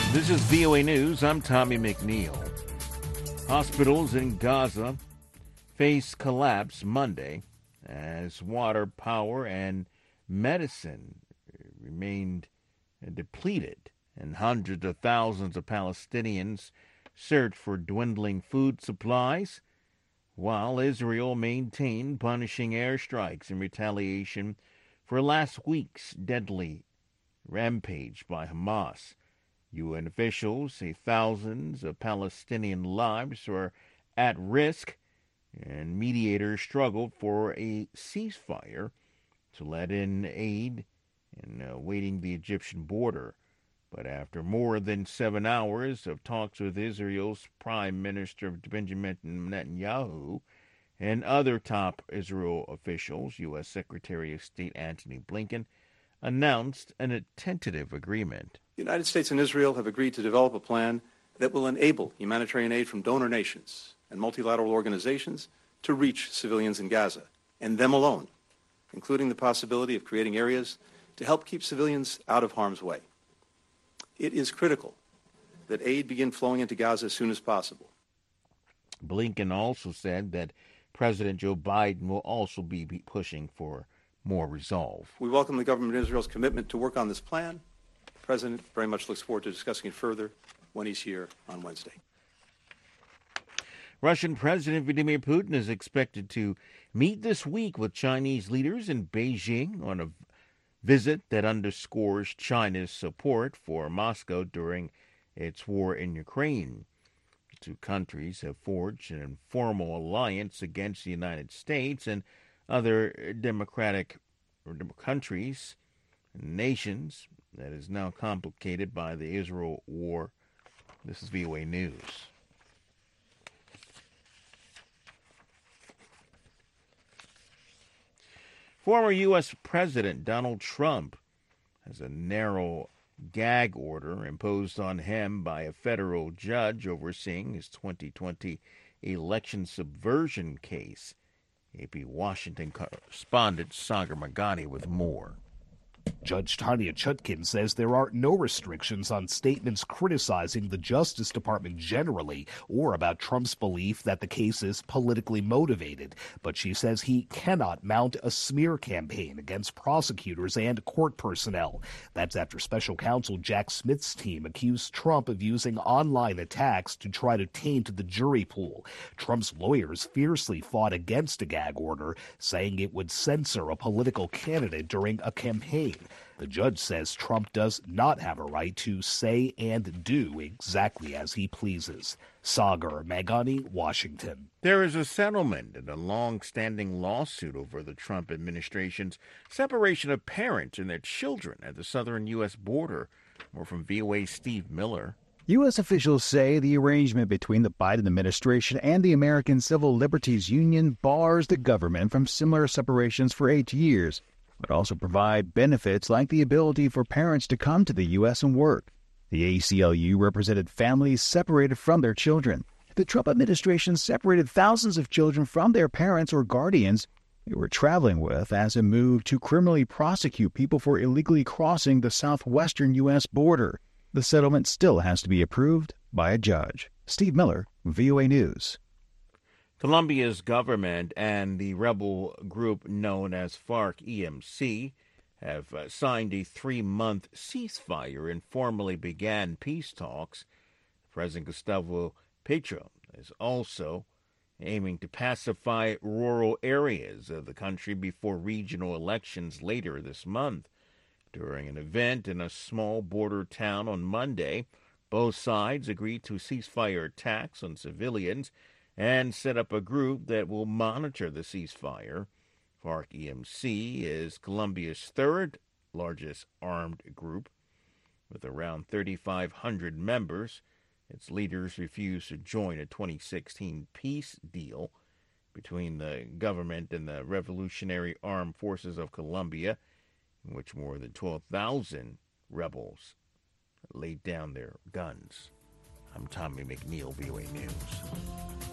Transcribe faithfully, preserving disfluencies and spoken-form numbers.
This is V O A News. I'm Tommy McNeil. Hospitals in Gaza face collapse Monday as water, power, and medicine remained depleted, and hundreds of thousands of Palestinians search for dwindling food supplies, while Israel maintained punishing airstrikes in retaliation for last week's deadly rampage by Hamas. U N officials say thousands of Palestinian lives are at risk, and mediators struggled for a ceasefire to let in aid and uh, waiting the Egyptian border. But after more than seven hours of talks with Israel's Prime Minister Benjamin Netanyahu and other top Israel officials, U S Secretary of State Antony Blinken announced a tentative agreement. The United States and Israel have agreed to develop a plan that will enable humanitarian aid from donor nations and multilateral organizations to reach civilians in Gaza, and them alone, including the possibility of creating areas to help keep civilians out of harm's way. It is critical that aid begin flowing into Gaza as soon as possible. Blinken also said that President Joe Biden will also be pushing for more resolve. We welcome the government of Israel's commitment to work on this plan. The President very much looks forward to discussing it further when he's here on Wednesday. Russian President Vladimir Putin is expected to meet this week with Chinese leaders in Beijing on a visit that underscores China's support for Moscow during its war in Ukraine. The two countries have forged an informal alliance against the United States and other democratic countries and nations that is now complicated by the Israel war. This is V O A News. Former U S President Donald Trump has a narrow gag order imposed on him by a federal judge overseeing his twenty twenty election subversion case. A P Washington correspondent Sagar Magani with more. Judge Tanya Chutkin says there are no restrictions on statements criticizing the Justice Department generally or about Trump's belief that the case is politically motivated. But she says he cannot mount a smear campaign against prosecutors and court personnel. That's after special counsel Jack Smith's team accused Trump of using online attacks to try to taint the jury pool. Trump's lawyers fiercely fought against a gag order, saying it would censor a political candidate during a campaign. The judge says Trump does not have a right to say and do exactly as he pleases. Sagar Magani, Washington. There is a settlement in a long-standing lawsuit over the Trump administration's separation of parents and their children at the southern U S border. More from V O A's Steve Miller. U S officials say the arrangement between the Biden administration and the American Civil Liberties Union bars the government from similar separations for eight years, but also provide benefits like the ability for parents to come to the U S and work. The A C L U represented families separated from their children. The Trump administration separated thousands of children from their parents or guardians they were traveling with as a move to criminally prosecute people for illegally crossing the southwestern U S border. The settlement still has to be approved by a judge. Steve Miller, V O A News. Colombia's government and the rebel group known as FARC-E M C have uh, signed a three-month ceasefire and formally began peace talks. President Gustavo Petro is also aiming to pacify rural areas of the country before regional elections later this month. During an event in a small border town on Monday, both sides agreed to ceasefire attacks on civilians and set up a group that will monitor the ceasefire. FARC-E M C is Colombia's third largest armed group, with around thirty-five hundred members. Its leaders refused to join a twenty sixteen peace deal between the government and the Revolutionary Armed Forces of Colombia, in which more than twelve thousand rebels laid down their guns. I'm Tommy McNeil, V O A News.